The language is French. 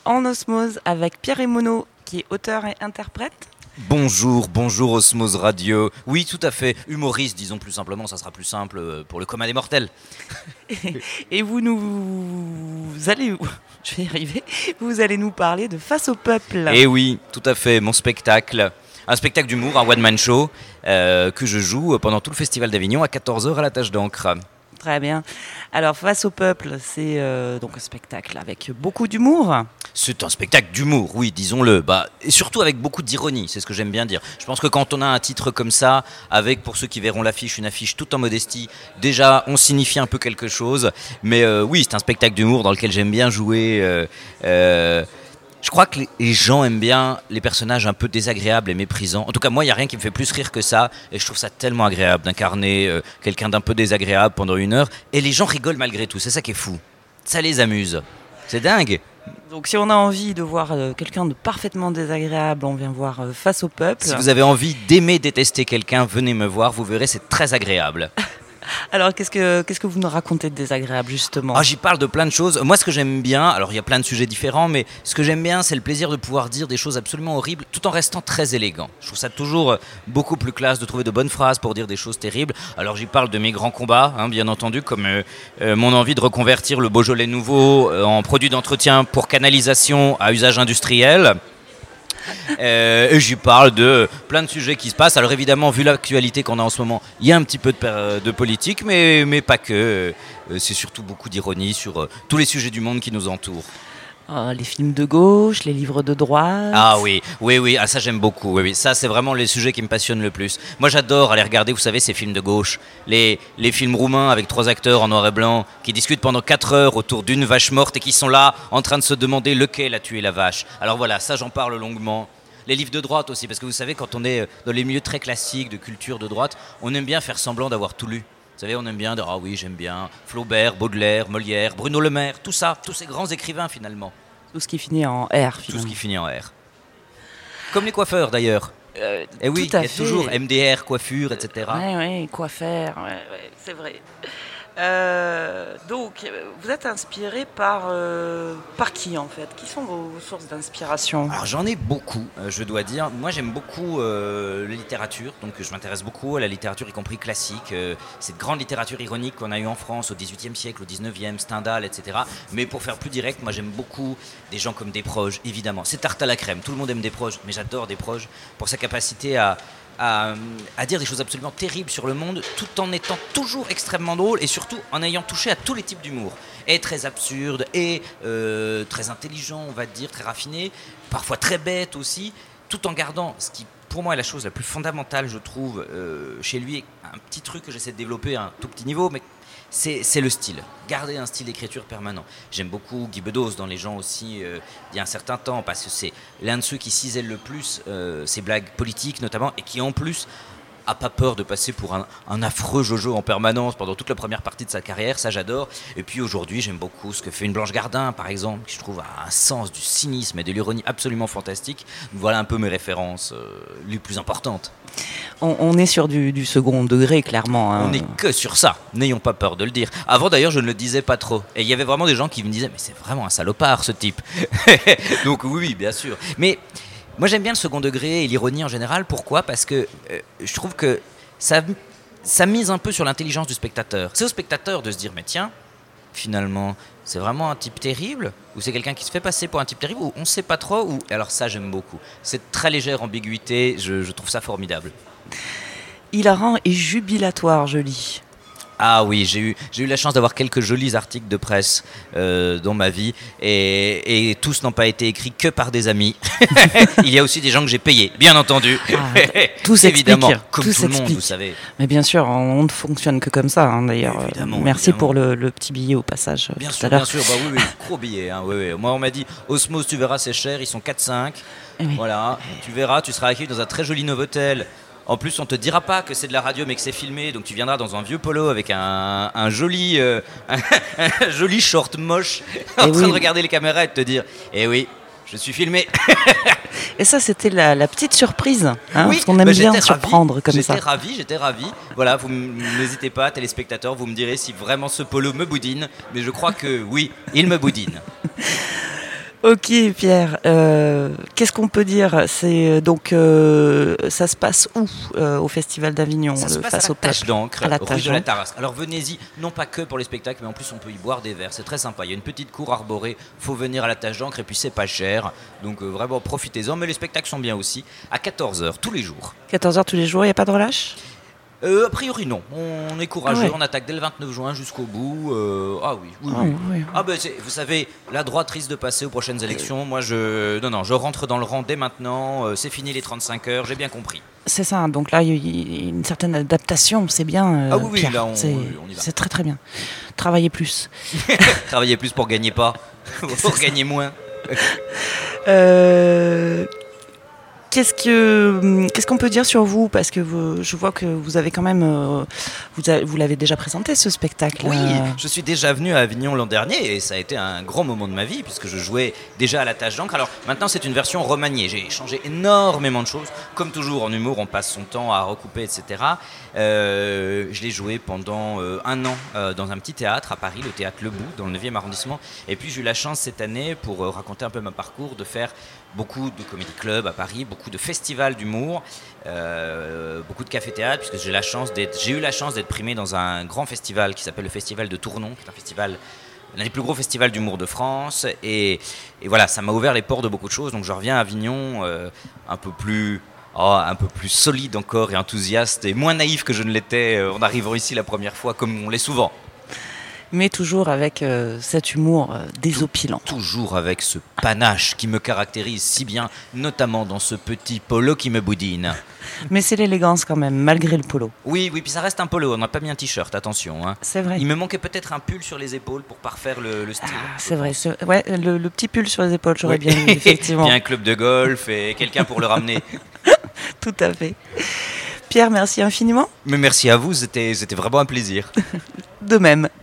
En osmose avec Pierre Emono, qui est auteur et interprète. Bonjour Osmose Radio. Oui, tout à fait. Humoriste, disons plus simplement, ça sera plus simple pour le commun des mortels. Et allez, je vais y arriver, vous allez nous parler de Face au peuple. Et oui, tout à fait, mon spectacle. Un spectacle d'humour, un one-man show, que je joue pendant tout le Festival d'Avignon à 14h à la Tâche d'encre. Très bien. Alors, Face au peuple, c'est donc un spectacle avec beaucoup d'humour. C'est un spectacle d'humour, oui, disons-le. Et surtout avec beaucoup d'ironie, c'est ce que j'aime bien dire. Je pense que quand on a un titre comme ça, avec, pour ceux qui verront l'affiche, une affiche toute en modestie, déjà, on signifie un peu quelque chose. Mais oui, c'est un spectacle d'humour dans lequel j'aime bien jouer. Je crois que les gens aiment bien les personnages un peu désagréables et méprisants. En tout cas, moi, il n'y a rien qui me fait plus rire que ça. Et je trouve ça tellement agréable d'incarner quelqu'un d'un peu désagréable pendant 1 heure. Et les gens rigolent malgré tout. C'est ça qui est fou. Ça les amuse. C'est dingue. Donc si on a envie de voir quelqu'un de parfaitement désagréable, on vient voir Face au peuple. Si vous avez envie d'aimer détester quelqu'un, venez me voir. Vous verrez, c'est très agréable. Alors, qu'est-ce que vous nous racontez de désagréable, justement ? J'y parle de plein de choses. Moi, ce que j'aime bien, alors il y a plein de sujets différents, mais ce que j'aime bien, c'est le plaisir de pouvoir dire des choses absolument horribles, tout en restant très élégant. Je trouve ça toujours beaucoup plus classe de trouver de bonnes phrases pour dire des choses terribles. Alors, j'y parle de mes grands combats, bien entendu, comme mon envie de reconvertir le Beaujolais nouveau en produit d'entretien pour canalisation à usage industriel. Et j'y parle de plein de sujets qui se passent. Alors évidemment, vu l'actualité qu'on a en ce moment, il y a un petit peu de politique, mais pas que. C'est surtout beaucoup d'ironie sur tous les sujets du monde qui nous entourent. Les films de gauche, les livres de droite. Ah oui, ça j'aime beaucoup. Oui. Ça, c'est vraiment les sujets qui me passionnent le plus. Moi, j'adore aller regarder, vous savez, ces films de gauche. Les films roumains avec 3 acteurs en noir et blanc qui discutent pendant 4 heures autour d'une vache morte et qui sont là en train de se demander lequel a tué la vache. Alors voilà, ça j'en parle longuement. Les livres de droite aussi, parce que vous savez, quand on est dans les milieux très classiques de culture de droite, on aime bien faire semblant d'avoir tout lu. Vous savez, on aime bien dire « Ah oui, j'aime bien Flaubert, Baudelaire, Molière, Bruno Le Maire, tout ça, tous ces grands écrivains finalement. » Tout ce qui finit en R, finalement. Tout ce qui finit en R. Comme les coiffeurs d'ailleurs. Et oui, il y a toujours MDR, coiffure, etc. Oui, quoi faire, c'est vrai. Donc, vous êtes inspiré par qui en fait ? Qui sont vos sources d'inspiration ? Alors j'en ai beaucoup, je dois dire. Moi j'aime beaucoup la littérature, donc je m'intéresse beaucoup à la littérature, y compris classique. Cette grande littérature ironique qu'on a eue en France au XVIIIe siècle, au XIXe, Stendhal, etc. Mais pour faire plus direct, moi j'aime beaucoup des gens comme Desproges, évidemment. C'est tarte à la crème, tout le monde aime Desproges, mais j'adore Desproges pour sa capacité à dire des choses absolument terribles sur le monde tout en étant toujours extrêmement drôle et surtout en ayant touché à tous les types d'humour. Et très absurde et très intelligent, on va dire, très raffiné, parfois très bête aussi, tout en gardant ce qui pour moi est la chose la plus fondamentale, je trouve, chez lui, un petit truc que j'essaie de développer à un tout petit niveau, mais c'est le style, garder un style d'écriture permanent. J'aime beaucoup Guy Bedos dans Les gens aussi, il y a un certain temps, parce que c'est l'un de ceux qui cisèle le plus ses blagues politiques notamment, et qui en plus a pas peur de passer pour un affreux Jojo en permanence pendant toute la première partie de sa carrière, ça j'adore. Et puis aujourd'hui j'aime beaucoup ce que fait une Blanche Gardin par exemple, qui je trouve a un sens du cynisme et de l'ironie absolument fantastique. Voilà un peu mes références les plus importantes. On est sur du second degré, clairement. On n'est que sur ça, n'ayons pas peur de le dire. Avant d'ailleurs, je ne le disais pas trop. Et il y avait vraiment des gens qui me disaient « Mais c'est vraiment un salopard, ce type !» Donc oui, bien sûr. Mais moi, j'aime bien le second degré et l'ironie en général. Pourquoi ? Parce que je trouve que ça mise un peu sur l'intelligence du spectateur. C'est au spectateur de se dire « Mais tiens, finalement, c'est vraiment un type terrible ? Ou c'est quelqu'un qui se fait passer pour un type terrible ? Ou on ne sait pas trop ?» Ou alors ça, j'aime beaucoup. Cette très légère ambiguïté, je trouve ça formidable. Hilarant et jubilatoire, je lis. Ah oui, j'ai eu la chance d'avoir quelques jolis articles de presse dans ma vie et tous n'ont pas été écrits que par des amis. Il y a aussi des gens que j'ai payés, bien entendu. Tous évidemment, comme tout tout le monde, vous savez. Mais bien sûr, on ne fonctionne que comme ça, d'ailleurs. Merci évidemment. Pour le petit billet au passage Bien tout sûr, à l'heure. bien sûr, oui, gros billet. Oui. Moi, on m'a dit, Osmose, tu verras, c'est cher, ils sont 4-5. Oui. Voilà, tu verras, tu seras accueilli dans un très joli Novotel. En plus, on te dira pas que c'est de la radio, mais que c'est filmé. Donc, tu viendras dans un vieux polo avec un joli short moche, en train de regarder les caméras et de te dire « Eh oui, je suis filmé !» Et ça, c'était la petite surprise, hein, oui, parce qu'on aime bien surprendre comme ça. J'étais ravi. Voilà, vous n'hésitez pas, téléspectateurs, vous me direz si vraiment ce polo me boudine. Mais je crois que oui, il me boudine. Ok Pierre, qu'est-ce qu'on peut dire? C'est donc ça se passe où au Festival d'Avignon? Ça se passe face à la au Tache peuple, d'encre, à la rue Tache de la d'encre. Tarasque. Alors venez-y, non pas que pour les spectacles, mais en plus on peut y boire des verres. C'est très sympa. Il y a une petite cour arborée. Faut venir à la Tache d'encre et puis c'est pas cher. Donc vraiment profitez-en. Mais les spectacles sont bien aussi. À 14h tous les jours. 14h tous les jours, il n'y a pas de relâche? A priori non. On est courageux. Ah ouais. On attaque dès le 29 juin jusqu'au bout. Ah oui, oui, Ah oui. oui. Ah ben vous savez, la droite risque de passer aux prochaines élections. Moi non, je rentre dans le rang dès maintenant. C'est fini les 35 heures. J'ai bien compris. C'est ça, donc là il y a une certaine adaptation, c'est bien. Ah oui, oui, Pierre. là on y va. C'est très très bien. Travaillez plus. Travailler plus pour gagner pas, pour gagner moins. Euh, Qu'est-ce qu'on peut dire sur vous? Parce que je vois que vous avez quand même, vous l'avez déjà présenté ce spectacle. Oui, je suis déjà venu à Avignon l'an dernier et ça a été un grand moment de ma vie puisque je jouais déjà à la Tache d'encre. Alors maintenant c'est une version remaniée, j'ai changé énormément de choses. Comme toujours en humour, on passe son temps à recouper, etc. Je l'ai joué pendant un an dans un petit théâtre à Paris, le théâtre Le Bout, dans le 9e arrondissement. Et puis j'ai eu la chance cette année, pour raconter un peu mon parcours, de faire beaucoup de comédie club à Paris, beaucoup de festivals d'humour, beaucoup de café-théâtre, puisque j'ai eu la chance d'être primé dans un grand festival qui s'appelle le Festival de Tournon, qui est un festival, l'un des plus gros festivals d'humour de France. Et voilà, ça m'a ouvert les portes de beaucoup de choses. Donc je reviens à Avignon un peu plus solide encore et enthousiaste et moins naïf que je ne l'étais en arrivant ici la première fois, comme on l'est souvent. Mais toujours avec cet humour désopilant. Toujours avec ce panache qui me caractérise si bien, notamment dans ce petit polo qui me boudine. Mais c'est l'élégance quand même, malgré le polo. Oui, puis ça reste un polo, on n'a pas mis un t-shirt, attention. Hein. C'est vrai. Il me manquait peut-être un pull sur les épaules pour parfaire le style. C'est vrai, ouais, le petit pull sur les épaules, j'aurais bien vu, effectivement. Puis un club de golf et quelqu'un pour le ramener. Tout à fait. Pierre, merci infiniment. Mais merci à vous, c'était vraiment un plaisir. De même.